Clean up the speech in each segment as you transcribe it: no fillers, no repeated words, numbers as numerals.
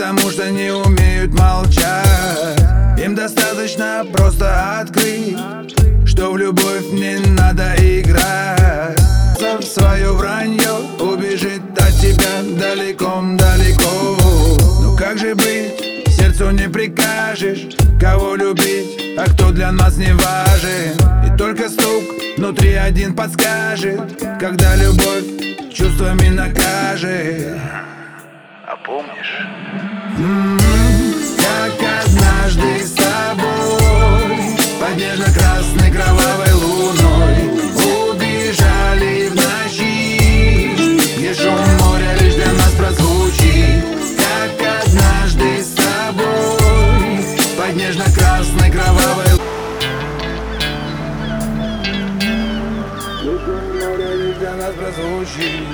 потому что не умеют молчать. Им достаточно просто открыть, что в любовь не надо играть. В свое вранье убежит от тебя далеко-далеко. Ну как же быть, сердцу не прикажешь, кого любить, а кто для нас не важен. И только стук внутри один подскажет, когда любовь чувствами накажет. А помнишь? Как однажды с тобой под нежно-красной кровавой луной убежали в ночи, где шум моря лишь для нас прозвучит. Как однажды с тобой под нежно-красной кровавой луной шум моря лишь для нас прозвучит.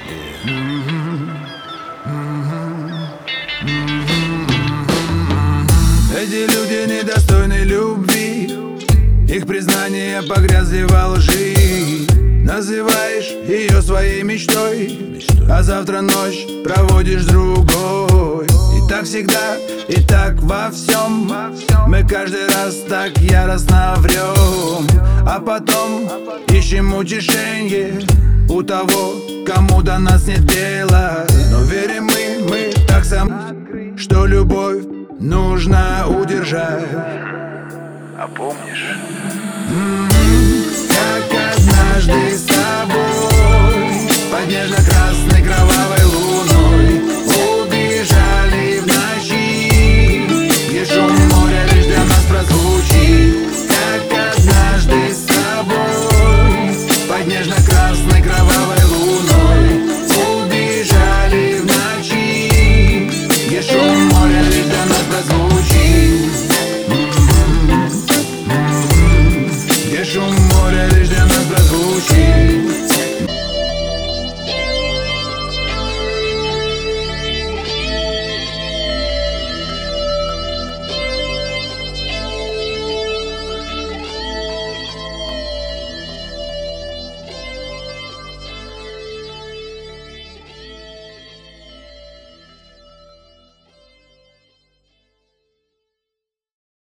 Эти люди недостойны любви, их признания погрязли во лжи. Называешь ее своей мечтой, а завтра ночь проводишь с другой. И так всегда, и так во всем. Мы каждый раз так яростно врем, а потом ищем утешение у того, кому до нас нет дела. Но верим мы так сам, что любовь нужно удержать. А помнишь? Как однажды с тобой под нежно-красной